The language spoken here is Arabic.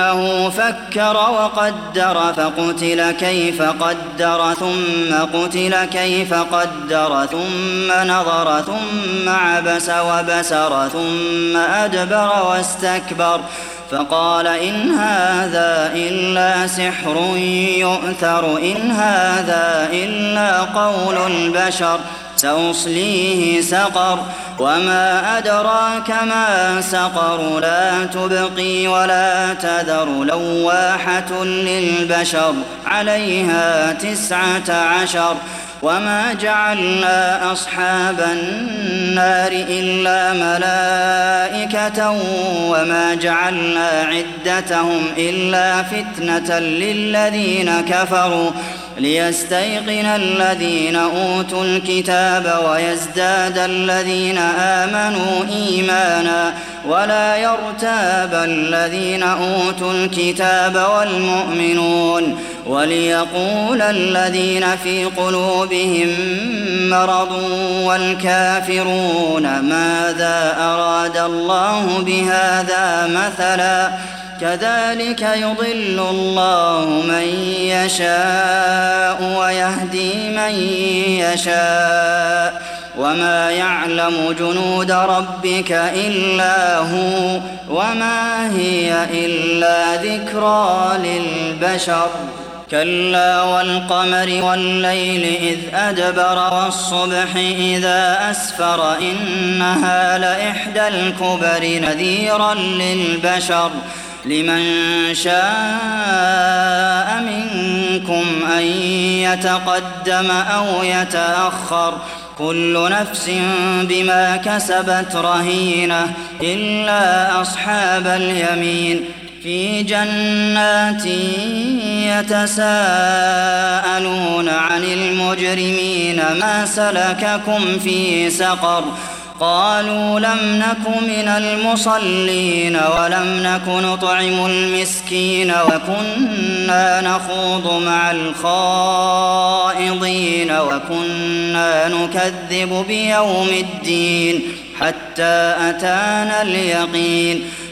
إنه فكر وقدر فقتل كيف قدر ثم قتل كيف قدر ثم نظر ثم عبس وبسر ثم أدبر واستكبر فقال إن هذا إلا سحر يؤثر إن هذا إلا قول البشر سأصليه سقر وما أدراك ما سقر لا تبقي ولا تذر لواحة للبشر عليها 19 وما جعلنا أصحاب النار إلا ملائكة وما جعلنا عدتهم إلا فتنة للذين كفروا ليستيقن الذين أوتوا الكتاب ويزداد الذين آمنوا إيمانا ولا يرتاب الذين أوتوا الكتاب والمؤمنون وليقول الذين في قلوبهم مرض والكافرون ماذا أراد الله بهذا مثلا كذلك يضل الله من يشاء ويهدي من يشاء وما يعلم جنود ربك إلا هو وما هي إلا ذكرى للبشر كلا والقمر والليل إذ أدبر والصبح إذا أسفر إنها لإحدى الكبر نذيرا للبشر لمن شاء منكم أن يتقدم أو يتأخر كل نفس بما كسبت رهينة إلا أصحاب اليمين في جنات يتساءلون عن المجرمين ما سلككم في سقر قالوا لم نك من المصلين ولم نك نطعم المسكين وكنا نخوض مع الخائضين وكنا نكذب بيوم الدين حتى أتانا اليقين